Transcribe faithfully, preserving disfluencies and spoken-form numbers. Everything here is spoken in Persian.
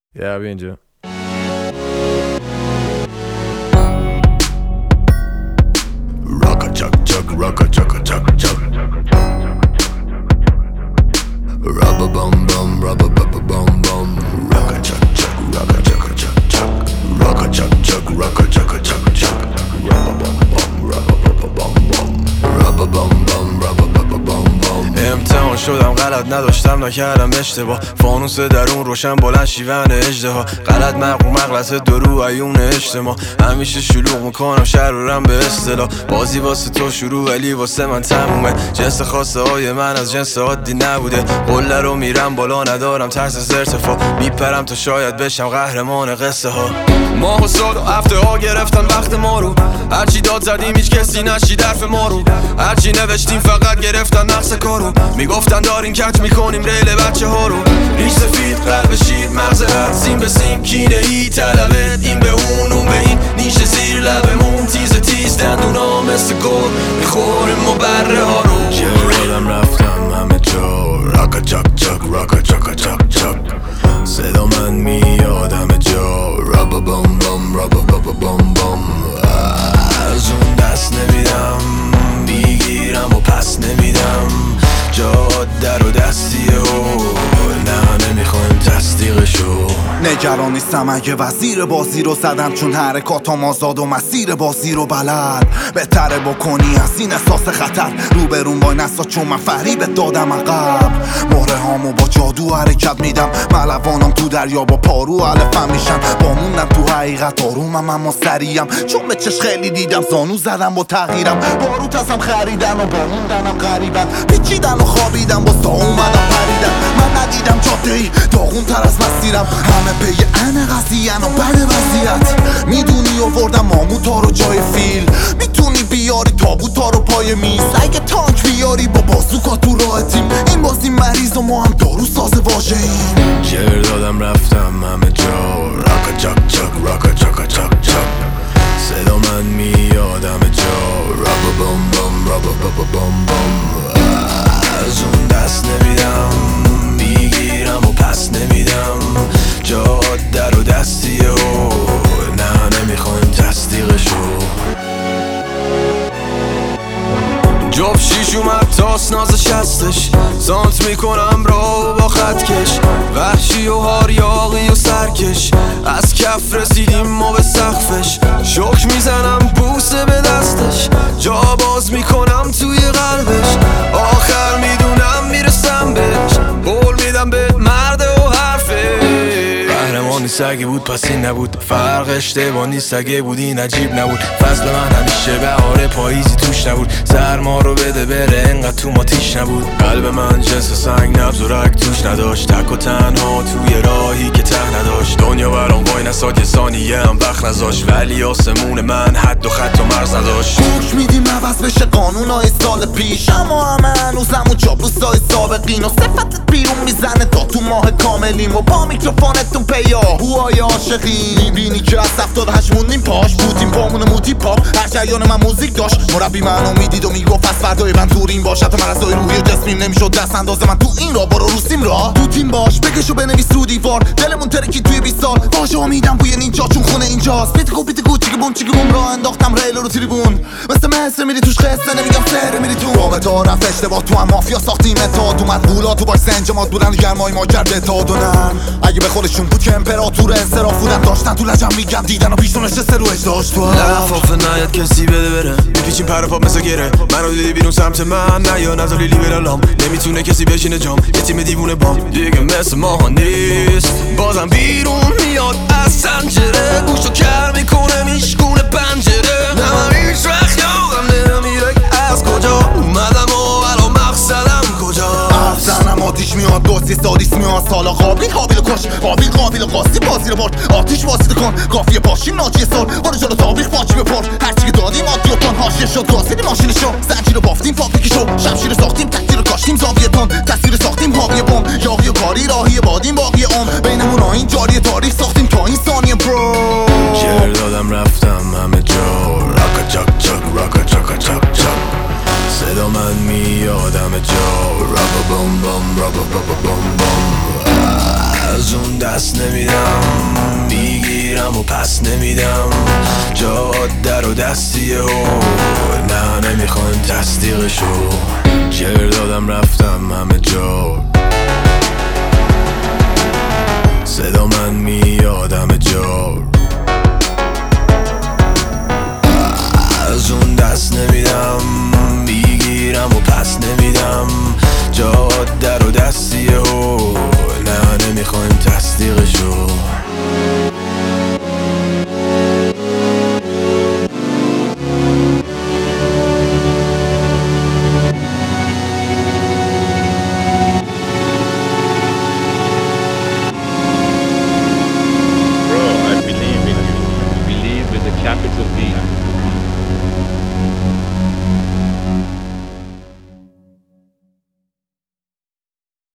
یا بیا اینجا. Rocka chuck chuck, rocka chucka chuck chuck. Rubba bum bum, rubba bubba bum bum. Rocka chuck chuck, rocka chucka chuck chuck. Rocka chuck chuck, rocka chucka chuck chuck. Rubba bum bum, rubba bubba bum bum. Rubba bum bum, rubba bubba bum bum. امتحان شدم غلط نداشتم نکردم اشتباه، فانوس درون روشن بلند شیون اژدها، غلط مغرور مغلطه درو عیون اجتماع، همیشه شلوغ میکنم شرورم به اصطلاح، بازی واسه تو شروع ولی واسه من تمومه، جنس خاصه های من از جنس عادی نبوده، قله رو میرم بالا ندارم ترس از ارتفاع، میپرم تا شاید بشم قهرمان قصه ها. ماه و سال و هفته ها گرفتن وقت ما رو، هرچی داد زدیم هیچ کسی نشید حرف ما رو، هرچی نوشتیم فقط گرفتن نقص کارو، میگفتن دارین کج میکنیم ریل بچه ها رو، ریش سفید قلب شیر مغز رد سیم به سیم کینه ای طلبت این به اون اون به این نیش زیر لبمون تیز تیز دندونا مثل گل میخوریم و بره ها رو. چرادم رفتم همه جا راکا چک چک راکا چکا چک چک، صدا من میاد همه جا رابا بام بام رابا بابا بام بام. از اون دست نمیدم میگیرم و پس نمیدم، جاده رو دستیه و نه نمیخوایم تصدیقشو. نگران نیستم اگه وزیر بازی رو زدم، چون حرکاتم آزاد و مسیر بازی رو بلد، بهتره بکنی از این احساس خطر روبرون وای نستا، چون من فریبت دادم عقب، مهره هامو با جادو حرکت میدم، ملوانم تو دریا با پارو علفم میشن، با موندم تو حقیقت آرومم اما سریم، چون به چش خیلی دیدم زانو زدم با تغییرم، باروت ازم خریدن و با موندنم غریبن، پیچیدن و خوابیدم با سا اومدم پریدن، من ندیدم جاده ای داغون تر از مسیرم، همه پی ان قضیه و بد وضعیت، میدونی آوردم ماموتا رو جای فیل، میتونی بیاری تابوتا رو پای میز، اگه تانک بیاری با بازوکا تو راه تیم، این بازی مریض و ما هم دارو ساز واژه ایم. جر دادم رفتم همه جا راکا چک چک راکا چکا چک چک، صدا من میاد همه جا رابا بام بام رابا بابا بام بام. از اون دست نمیدم میگیرم و پس نمیدم، جاده رو دستیه و نه نمیخوایم تصدیقشو. جاب شیش اومد تاس نازش هستش، سانت میکنم را با خط کش، وحشی و هاریاقی و سرکش، از کف رسیدیم ما به سقفش، شک میزنم بوسه به دستش، جا باز میکنم توی قلبش، آخر میدونم میرسم بهش، قول میدم به مرد و حرفه. قهرمان نیست اگه بود پس این نبود، فرق اشتباه نیست اگه بود این عجیب نبود، فصل من همیشه بهار پاییزی توش نبود، سرما رو بده بره انقدر تو ما تیش نبود، قلب من جنس سنگ نبض و رگ توش نداشت، تک و تنها توی راهی که ته نداشت، دنیا برام وای نساد یه ثانیه هم وقت نذاشت، ولی آسمون من حد و خط و مرز نداشت. گوش میدیم عوض بشه قانونای سال پیش، اما همه هنوزم و چاپلوسای سابقین و صفتت بیرون میزنه تا تو ماه کاملیم و با میکروفونتون پیا هوای عاشقین، میبینی که از هفتاد و هشت موندیم پاش بودیم پامون موتی پاپ، هر جریان من موزیک داشت، مربی منو میدید و میگفت از فردای من دوریم باش، حتی مرزای روحی و جسمیم نمیشد دست انداز من تو این را برو روسیم را تو تیم باش، بکش و بنویس رو دیوار، دلمون ترکی توی بیست سال، واژه ها میدم بوی نینجا چون خونه اینجاست، پیتگو پیتگو چیگه بون چیگه بون را انداختم ریل رو تریبون، مثل مصر میری توش خسته نمیگم سر میری تو رابطه رفت اشتباه، تو هم مافیا ساختیم اتحاد اومد بولا تو باش سنجمات بودن گرمای ما کرد اتحاد و نرم، اگه به خودشون بود که امپراتور انصراف بودن داشتن تو لجم میگم دیدن و پیشون نشسته رو اجداش تو لفاف نیاد کسی بده بره، میپیچیم پر پاپ مثل گره، منو دیدی بیرون سمت من نه یا نزالی لیبرالام، نمیتونه کسی بشینه جام، یه تیم دیوونه بام دیگه مثل ما نیست، بازم بیرون میاد از سنجره، گوشو کر میکنه میشکونه پنجره، نه من هیچ وقت یادم نمیره از کجا اومدم و الان مقصدم کجا، افزنم آتیش میاد دوستی سادیس میاد سالا قابل قابل کش قابل قابل قاستی بازی رو برد، آتیش واسطه کن قافیه پاشیم ناجی سال، برو جلو تابیخ باجی بپر، هرچی که دادیم آدی و تان حاشیه شد گاسیدی ماشینشو، زنجیر رو بافتیم فابریکی شو، شمشیر ساختیم تکتیر رو کاشتیم زاویه تون، تصویر ساختیم حاوی بم، یاقی و کاری راهی بادیم باقی عمر، بینمون آین جاری تاریخ ساختیم تا این ثانیه برو. جر دادم رفتم همه جا راکا چک چک راکا چکا چک چک، صدا من میاد همه جا رابا بام بام رابا بابا بام بام. از اون دست نمیدم، میگیرم و پس نمیدم. جاده رو دستیه و نه نمیخوان تصدیقشو. جر دادم رفتم همه جا، صدا من می